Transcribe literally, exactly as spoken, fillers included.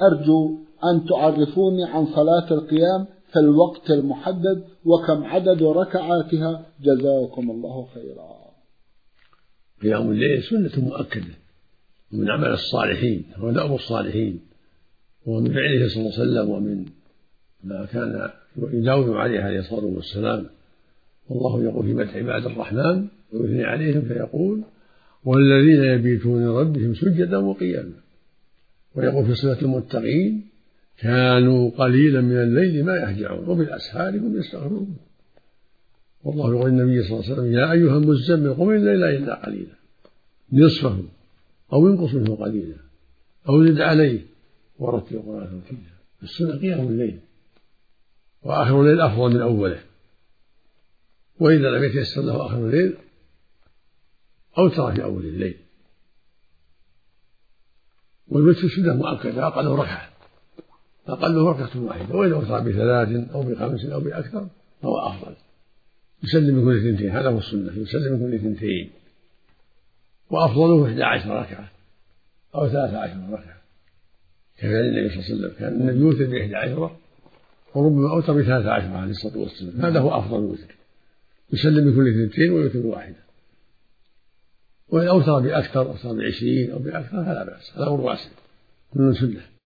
أرجو أن تعرفوني عن صلاة القيام في الوقت المحدد وكم عدد ركعاتها جزاكم الله خيرا. قيام الليل سنة مؤكدة ومن عمل الصالحين، هو دأب الصالحين، ومن فعله صلى الله عليه وسلم، ومن ما كان يداوم عليه عليه الصلاة والسلام. والله يقول في مدح عباد الرحمن ويثني عليهم فيقول: والذين يبيتون لربهم سجدا وقياما. ويقول في صفة المتقين: كانوا قليلا من الليل ما يهجعون وبالأسحار هم يستغفرون. والله يقول النبي صلى الله عليه وسلم: يا أيها المزمل قم الليل إلا قليلا نصفه أو انقص منه قليلا أو زد عليه ورتل القرآن ترتيلا. السنة قيام الليل، وآخر الليل أفضل من أوله، وإذا لم يتيسر له آخر الليل أوتر في أول الليل. والوتر سنة مؤكدة أقله ركعة، أقله ركعة واحدة، وإذا أوتر بثلاث أو بخمس أو بأكثر فهو أفضل. يسلم من كل اثنتين، هذا هو السنة، يسلم من كل اثنتين، وأفضله إحدى عشر ركعة أو ثلاثة عشر ركعة كفعل النبي صلى الله عليه وسلم. كان النبي يوتر بإحدى عشرة وربما أوتر بثلاثة عشر عليه الصلاة والسلام، هذا هو أفضل الوتر، يسلم من كل اثنتين ويوتر بواحدة. وإن أوتر بأكثر، أوتر بعشرين أو بأكثر فلا بأس، هذا هو الواسع، كل سنة.